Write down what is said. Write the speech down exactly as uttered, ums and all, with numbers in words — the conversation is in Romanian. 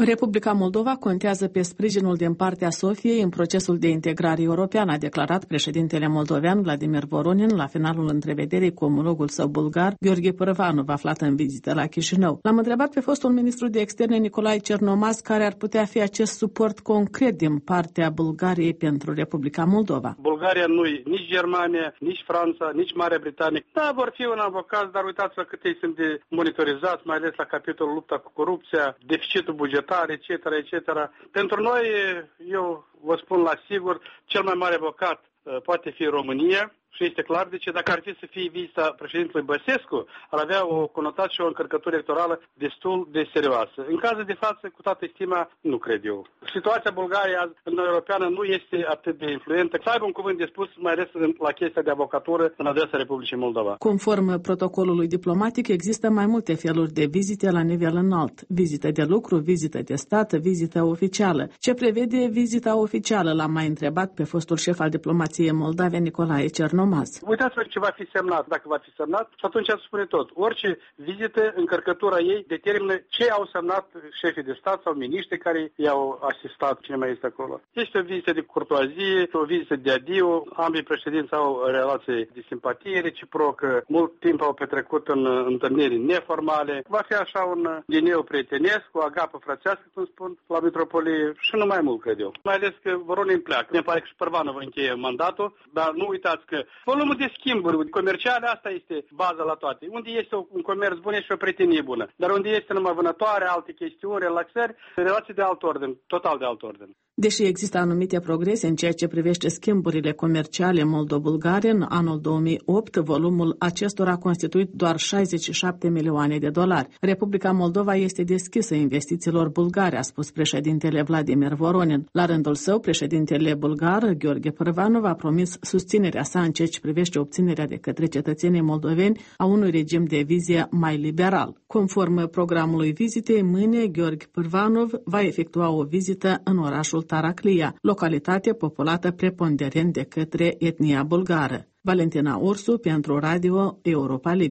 Republica Moldova contează pe sprijinul din partea Sofiei în procesul de integrare european, a declarat președintele moldovean Vladimir Voronin la finalul întrevederii cu omologul său bulgar, Gheorghe Pârvanov, aflat în vizită la Chișinău. L-am întrebat pe fostul ministru de externe Nicolae Cernomaz care ar putea fi acest suport concret din partea Bulgariei pentru Republica Moldova. Bulgaria nu e nici Germania, nici Franța, nici Marea Britanie. Da, vor fi un avocat, dar uitați-vă cât ei sunt de monitorizați, mai ales la capitolul lupta cu corupția, deficitul bugetar, et cetera, et cetera. Pentru noi, eu vă spun la sigur, cel mai mare avocat poate fi România. Și este clar de ce, dacă ar fi să fie vizita președintelui Băsescu, ar avea o conotație și o încărcătură electorală destul de serioasă. În cazul de față, cu toată estima, nu cred eu. Situația Bulgariei în Uniunea Europeană nu este atât de influentă. Să aibă un cuvânt de spus, mai ales la chestia de avocatură în adresa Republicii Moldova. Conform protocolului diplomatic, există mai multe feluri de vizite la nivel înalt. Vizită de lucru, vizită de stat, vizită oficială. Ce prevede vizita oficială? L-am mai întrebat pe fostul șef al diplomației moldave, Nicolae Cernomaz. Uitați-vă ce va fi semnat, dacă va fi semnat, și atunci ați spune tot. Orice vizită, încărcătura ei determină ce au semnat șefii de stat sau miniștri care i-au asistat, cine mai este acolo. Este o vizită de curtoazie, o vizită de adio, ambii președinți au relații de simpatie reciprocă, mult timp au petrecut în întâlniri neformale. Va fi așa un dineu prietenesc, o agapă frățească, cum spun, la metropolie și nu mai mult, cred eu. Mai ales că Voronin pleacă. Ne pare că și Pârvanov încheie mandatul, dar nu uitați că volumul de schimburi comerciale, asta este baza la toate. Unde este un comerț bun și o prietenie bună. Dar unde este numai vânătoare, alte chestiuni, relaxări, relații de alt orden, total de alt orden. Deși există anumite progrese în ceea ce privește schimburile comerciale moldo-bulgare, în anul două mii opt, volumul acestora a constituit doar șaizeci și șapte milioane de dolari. Republica Moldova este deschisă investițiilor bulgare, a spus președintele Vladimir Voronin. La rândul său, președintele bulgar, Gheorghe Pârvanov, a promis susținerea sa în ceea ce privește obținerea de către cetățenii moldoveni a unui regim de vizie mai liberal. Conform programului vizitei, mâine Gheorghe Pârvanov va efectua o vizită în orașul Taraclia, localitate populată preponderent de către etnia bulgară. Valentina Ursu pentru Radio Europa Liberă.